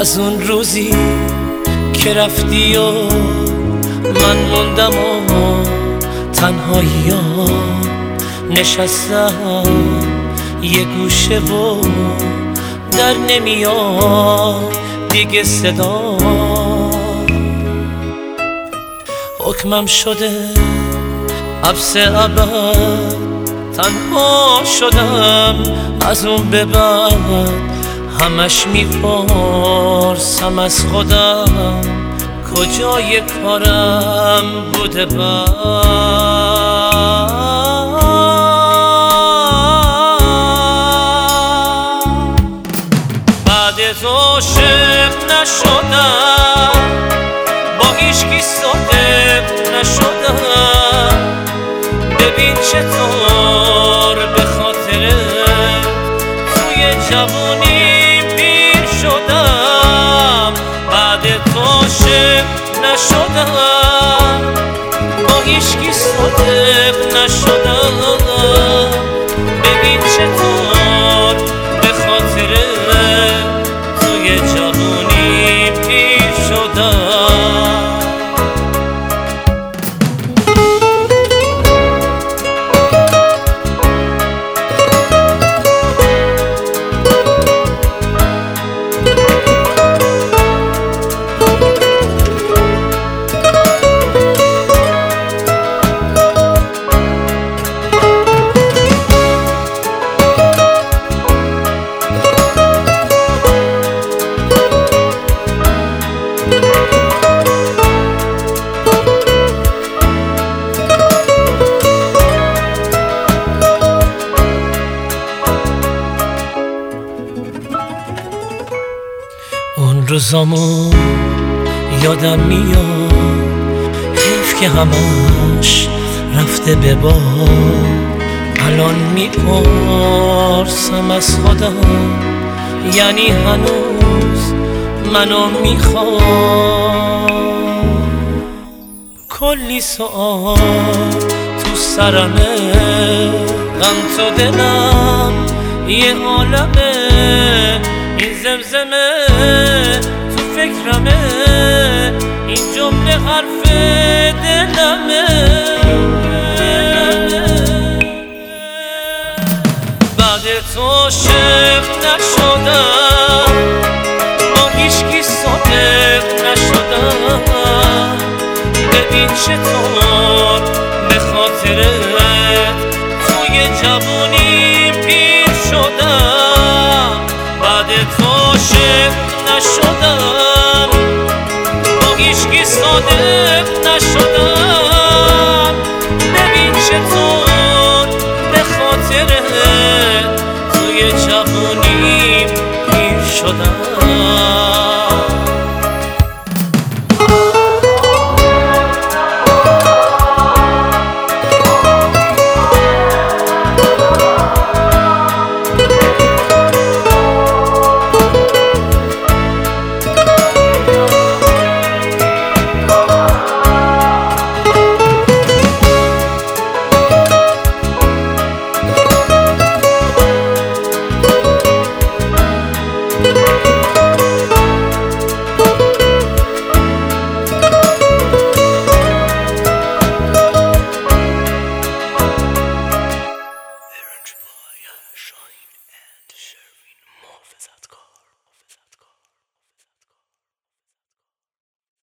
از اون روزی که رفتی و من موندم و تنهایی ها نشستم یه گوشه و در نمیاد دیگه صدا. حکمم شده حبس ابد، تنها شدم از اون به بعد. همش میپرسم از خودم کجای کارم بوده بعد تو عاشق نشدم، با هیچکی صادق نشدم. ببین چطور به خاطر توی جوانی پیر شدم. بعد تو عاشق نشدم، با هیچکی صادق نشدم. ببین چطور به خاطر توی جوانی پیر شدم. اون روزامو یادم میاد، حیف که همش رفته به باد. الان میپرسم از خودم یعنی هنوز منو میخواد. کلی سوال تو سرمه، غم تو دلم یه عالمه. این زمزمه تو فکرمه، این جمله حرف دلمه. بعد تو عاشق نشدم، با هیچکی صادق نشدم. ببین چطور به خاطرت توی جوانی پیر شدم. بعد تو عاشق نشدم، با هیچکی صادق نشدم. ببین چطور به خاطر توی جوانی پیر شدم.